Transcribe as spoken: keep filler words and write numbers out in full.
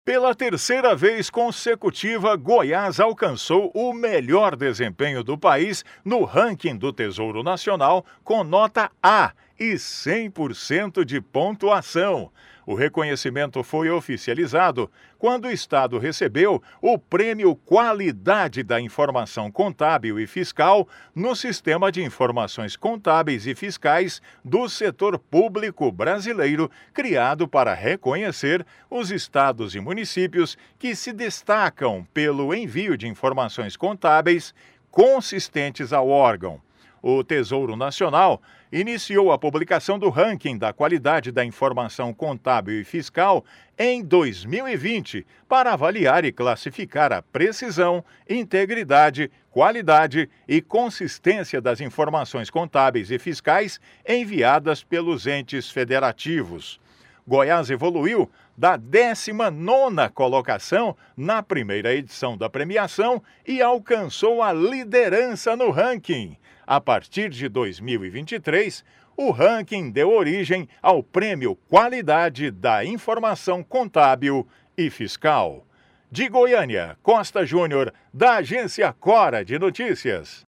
Pela terceira vez consecutiva, Goiás alcançou o melhor desempenho do país no ranking do Tesouro Nacional com nota A e cem por cento de pontuação. O reconhecimento foi oficializado quando o Estado recebeu o Prêmio Qualidade da Informação Contábil e Fiscal no Sistema de Informações Contábeis e Fiscais do Setor Público Brasileiro, criado para reconhecer os estados e municípios que se destacam pelo envio de informações contábeis consistentes ao órgão. O Tesouro Nacional iniciou a publicação do ranking da qualidade da informação contábil e fiscal em dois mil e vinte para avaliar e classificar a precisão, integridade, qualidade e consistência das informações contábeis e fiscais enviadas pelos entes federativos. Goiás evoluiu da décima nona colocação na primeira edição da premiação e alcançou a liderança no ranking. A partir de dois mil e vinte e três, o ranking deu origem ao Prêmio Qualidade da Informação Contábil e Fiscal. De Goiânia, Costa Júnior, da Agência Cora de Notícias.